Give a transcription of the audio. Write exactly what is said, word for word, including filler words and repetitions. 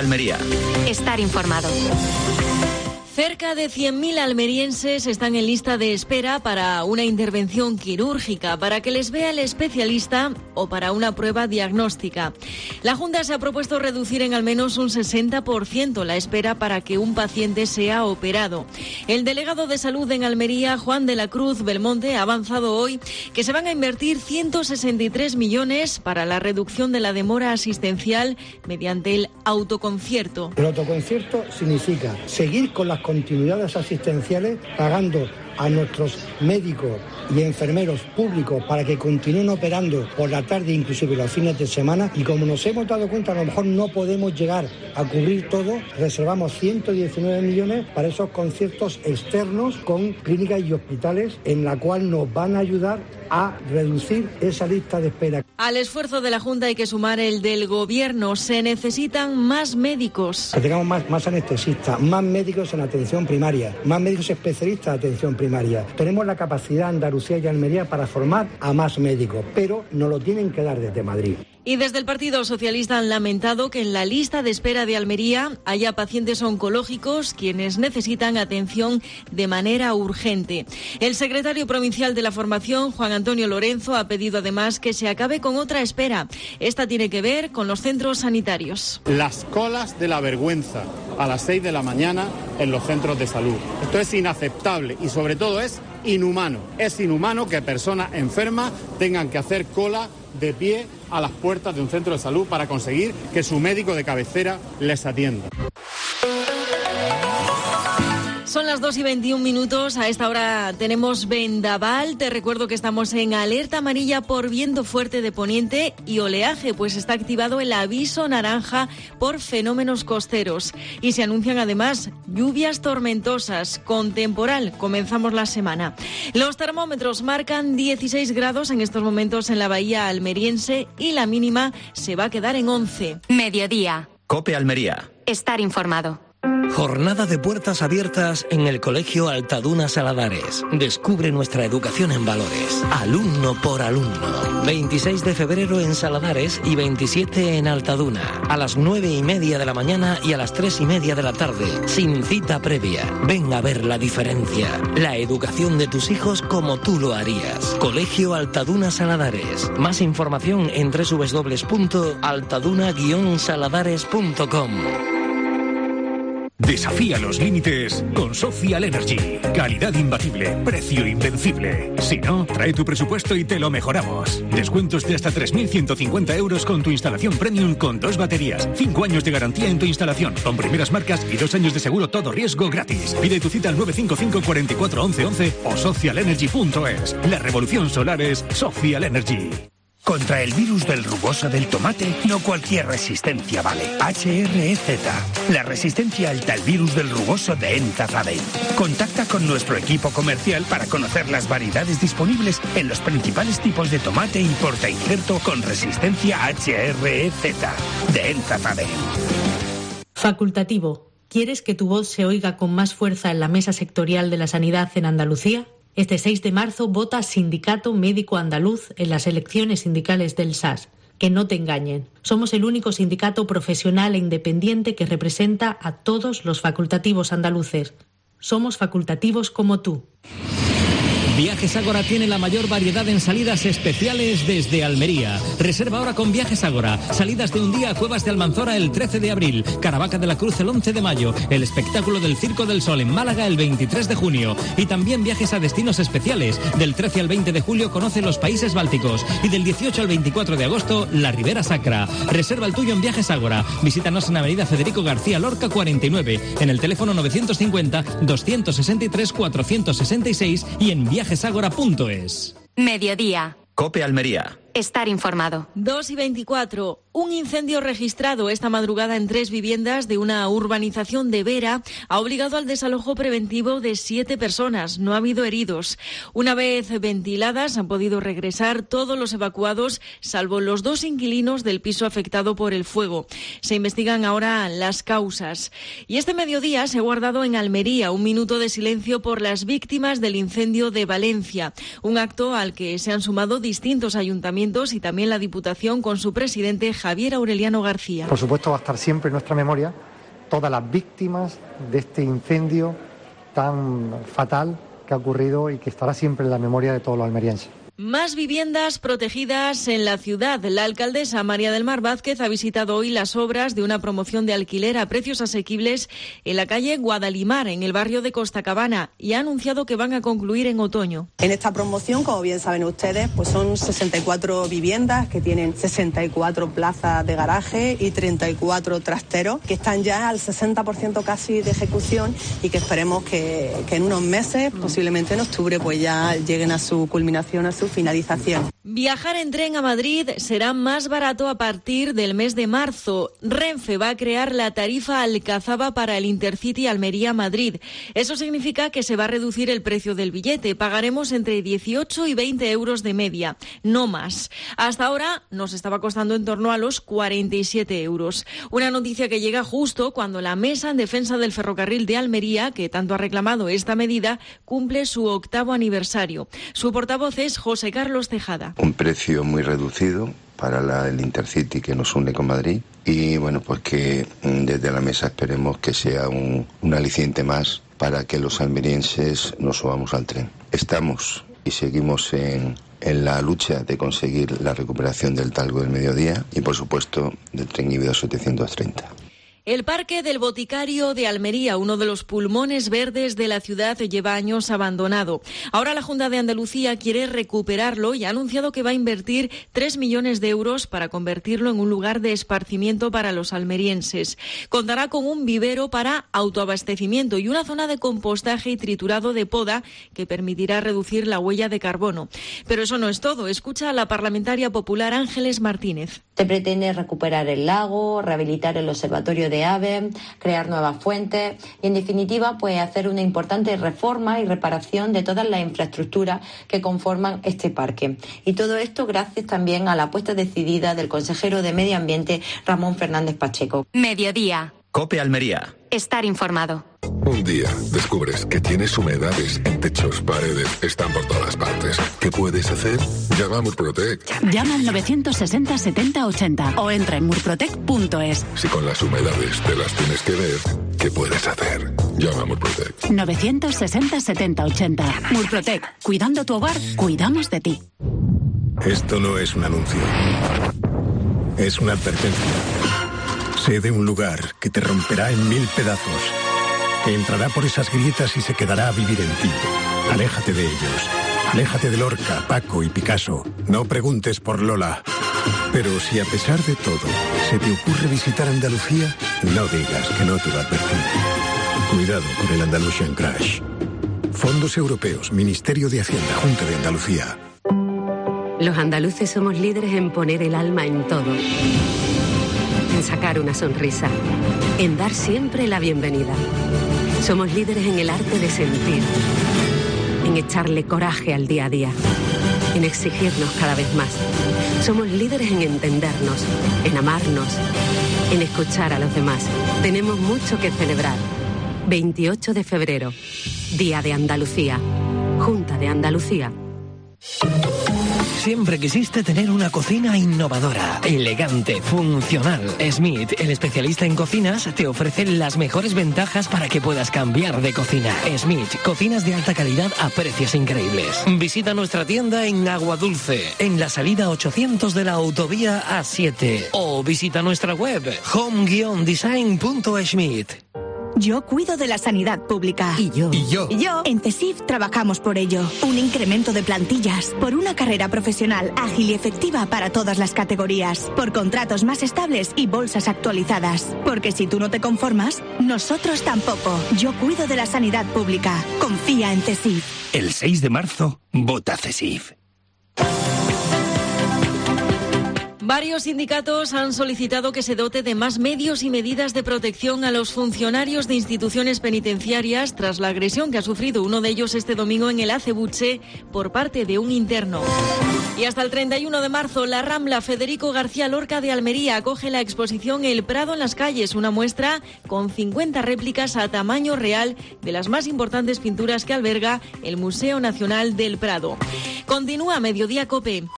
Almería. Estar informado. Cerca de cien mil almerienses están en lista de espera para una intervención quirúrgica, para que les vea el especialista o para una prueba diagnóstica. La Junta se ha propuesto reducir en al menos un sesenta por ciento la espera para que un paciente sea operado. El delegado de Salud en Almería, Juan de la Cruz Belmonte, ha avanzado hoy que se van a invertir ciento sesenta y tres millones para la reducción de la demora asistencial mediante el autoconcierto. El autoconcierto significa seguir con las continuidades asistenciales, pagando a nuestros médicos y enfermeros públicos para que continúen operando por la tarde, inclusive los fines de semana, y como nos hemos dado cuenta, a lo mejor no podemos llegar a cubrir todo, reservamos ciento diecinueve millones para esos conciertos externos con clínicas y hospitales, en la cual nos van a ayudar a reducir esa lista de espera. Al esfuerzo de la Junta hay que sumar el del Gobierno. Se necesitan más médicos. Que tengamos más, más anestesistas, más médicos en atención primaria, más médicos especialistas en atención primaria. Tenemos la capacidad Andalucía y Almería para formar a más médicos, pero nos lo tienen que dar desde Madrid. Y desde el Partido Socialista han lamentado que en la lista de espera de Almería haya pacientes oncológicos quienes necesitan atención de manera urgente. El secretario provincial de la Formación, Juan Antonio Lorenzo, ha pedido además que se acabe con otra espera. Esta tiene que ver con los centros sanitarios. Las colas de la vergüenza a las seis de la mañana en los centros de salud. Esto es inaceptable y sobre todo es inhumano. Es inhumano que personas enfermas tengan que hacer cola de pie a las puertas de un centro de salud para conseguir que su médico de cabecera les atienda. Son las dos y veintiún minutos. A esta hora tenemos vendaval. Te recuerdo que estamos en alerta amarilla por viento fuerte de poniente y oleaje, pues está activado el aviso naranja por fenómenos costeros. Y se anuncian además lluvias tormentosas con temporal. Comenzamos la semana. Los termómetros marcan dieciséis grados en estos momentos en la bahía almeriense y la mínima se va a quedar en once. Mediodía. COPE Almería. Estar informado. Jornada de puertas abiertas en el Colegio Altaduna Saladares. Descubre nuestra educación en valores, alumno por alumno. veintiséis de febrero en Saladares y veintisiete en Altaduna. A las nueve y media de la mañana y a las tres y media de la tarde. Sin cita previa. Ven a ver la diferencia. La educación de tus hijos como tú lo harías. Colegio Altaduna Saladares. Más información en doble u doble u doble u punto altaduna guion saladares punto com. Desafía los límites con Social Energy. Calidad imbatible, precio invencible. Si no, trae tu presupuesto y te lo mejoramos. Descuentos de hasta tres mil ciento cincuenta euros con tu instalación premium con dos baterías. Cinco años de garantía en tu instalación, con primeras marcas y dos años de seguro todo riesgo gratis. Pide tu cita al nueve cinco cinco, cuatro cuatro, once once o social energy punto es. La revolución solar es Social Energy. Contra el virus del rugoso del tomate, no cualquier resistencia vale. H R E Z, la resistencia alta al virus del rugoso de Enzafaden. Contacta con nuestro equipo comercial para conocer las variedades disponibles en los principales tipos de tomate y portainjerto con resistencia H R E Z de Enzafaden. Facultativo. ¿Quieres que tu voz se oiga con más fuerza en la mesa sectorial de la sanidad en Andalucía? Este seis de marzo vota Sindicato Médico Andaluz en las elecciones sindicales del S A S. Que no te engañen. Somos el único sindicato profesional e independiente que representa a todos los facultativos andaluces. Somos facultativos como tú. Viajes Ágora tiene la mayor variedad en salidas especiales desde Almería. Reserva ahora con Viajes Ágora. Salidas de un día a Cuevas de Almanzora el trece de abril, Caravaca de la Cruz el once de mayo, el espectáculo del Circo del Sol en Málaga el veintitrés de junio y también viajes a destinos especiales. Del trece al veinte de julio conoce los países bálticos y del dieciocho al veinticuatro de agosto la Ribera Sacra. Reserva el tuyo en Viajes Ágora. Visítanos en Avenida Federico García Lorca cuarenta y nueve, en el teléfono novecientos cincuenta, doscientos sesenta y tres, cuatrocientos sesenta y seis y en viajes ágora punto es. Mediodía. COPE Almería. Estar informado. dos y veinticuatro. Un incendio registrado esta madrugada en tres viviendas de una urbanización de Vera ha obligado al desalojo preventivo de siete personas. No ha habido heridos. Una vez ventiladas, han podido regresar todos los evacuados, salvo los dos inquilinos del piso afectado por el fuego. Se investigan ahora las causas. Y este mediodía se ha guardado en Almería un minuto de silencio por las víctimas del incendio de Valencia. Un acto al que se han sumado distintos ayuntamientos ayuntamientos y también la Diputación con su presidente Javier Aureliano García. Por supuesto va a estar siempre en nuestra memoria todas las víctimas de este incendio tan fatal que ha ocurrido y que estará siempre en la memoria de todos los almerienses. Más viviendas protegidas en la ciudad. La alcaldesa María del Mar Vázquez ha visitado hoy las obras de una promoción de alquiler a precios asequibles en la calle Guadalimar, en el barrio de Costacabana, y ha anunciado que van a concluir en otoño. En esta promoción, como bien saben ustedes, pues son sesenta y cuatro viviendas que tienen sesenta y cuatro plazas de garaje y treinta y cuatro trasteros, que están ya al sesenta por ciento casi de ejecución y que esperemos que, que en unos meses, posiblemente en octubre, pues ya lleguen a su culminación, a su finalización. Viajar en tren a Madrid será más barato a partir del mes de marzo. Renfe va a crear la tarifa Alcazaba para el Intercity Almería-Madrid. Eso significa que se va a reducir el precio del billete. Pagaremos entre dieciocho y veinte euros de media, no más. Hasta ahora nos estaba costando en torno a los cuarenta y siete euros. Una noticia que llega justo cuando la Mesa en Defensa del Ferrocarril de Almería, que tanto ha reclamado esta medida, cumple su octavo aniversario. Su portavoz es José Carlos Tejada. Un precio muy reducido para la, el Intercity que nos une con Madrid y bueno, pues que desde la mesa esperemos que sea un, un aliciente más para que los almerienses nos subamos al tren. Estamos y seguimos en, en la lucha de conseguir la recuperación del Talgo del Mediodía y por supuesto del tren híbrido setecientos treinta. El Parque del Boticario de Almería, uno de los pulmones verdes de la ciudad, lleva años abandonado. Ahora la Junta de Andalucía quiere recuperarlo y ha anunciado que va a invertir tres millones de euros para convertirlo en un lugar de esparcimiento para los almerienses. Contará con un vivero para autoabastecimiento y una zona de compostaje y triturado de poda que permitirá reducir la huella de carbono. Pero eso no es todo. Escucha a la parlamentaria popular Ángeles Martínez. Se pretende recuperar el lago, rehabilitar el observatorio de aves, crear nuevas fuentes y, en definitiva, pues hacer una importante reforma y reparación de todas las infraestructuras que conforman este parque. Y todo esto gracias también a la apuesta decidida del consejero de Medio Ambiente, Ramón Fernández Pacheco. Mediodía. COPE Almería. Estar informado. Un día descubres que tienes humedades en techos, paredes, están por todas partes. ¿Qué puedes hacer? Llama a Murprotec. Llama al novecientos sesenta setenta ochenta o entra en murprotec punto es. Si con las humedades te las tienes que ver, ¿qué puedes hacer? Llama a Murprotec. novecientos sesenta setenta ochenta. Murprotec. Cuidando tu hogar, cuidamos de ti. Esto no es un anuncio. Es una advertencia. Sé de un lugar que te romperá en mil pedazos, que entrará por esas grietas y se quedará a vivir en ti. Aléjate de ellos. Aléjate de Lorca, Paco y Picasso. No preguntes por Lola. Pero si a pesar de todo se te ocurre visitar Andalucía, no digas que no te lo advertí. Cuidado con el Andalusian Crash. Fondos Europeos, Ministerio de Hacienda, Junta de Andalucía. Los andaluces somos líderes en poner el alma en todo. En sacar una sonrisa, en dar siempre la bienvenida. Somos líderes en el arte de sentir, en echarle coraje al día a día, en exigirnos cada vez más. Somos líderes en entendernos, en amarnos, en escuchar a los demás. Tenemos mucho que celebrar. veintiocho de febrero, Día de Andalucía, Junta de Andalucía. Siempre quisiste tener una cocina innovadora, elegante, funcional. Smith, el especialista en cocinas, te ofrece las mejores ventajas para que puedas cambiar de cocina. Smith, cocinas de alta calidad a precios increíbles. Visita nuestra tienda en Aguadulce, en la salida ochocientos de la autovía A siete. O visita nuestra web home guion design punto schmidt. Yo cuido de la sanidad pública. Y yo. Y yo. Y yo. En CESIF trabajamos por ello. Un incremento de plantillas. Por una carrera profesional ágil y efectiva para todas las categorías. Por contratos más estables y bolsas actualizadas. Porque si tú no te conformas, nosotros tampoco. Yo cuido de la sanidad pública. Confía en CESIF. El seis de marzo, vota CESIF. Varios sindicatos han solicitado que se dote de más medios y medidas de protección a los funcionarios de instituciones penitenciarias tras la agresión que ha sufrido uno de ellos este domingo en el Acebuche por parte de un interno. Y hasta el treinta y uno de marzo, la Rambla Federico García Lorca de Almería acoge la exposición El Prado en las calles, una muestra con cincuenta réplicas a tamaño real de las más importantes pinturas que alberga el Museo Nacional del Prado. Continúa Mediodía COPE.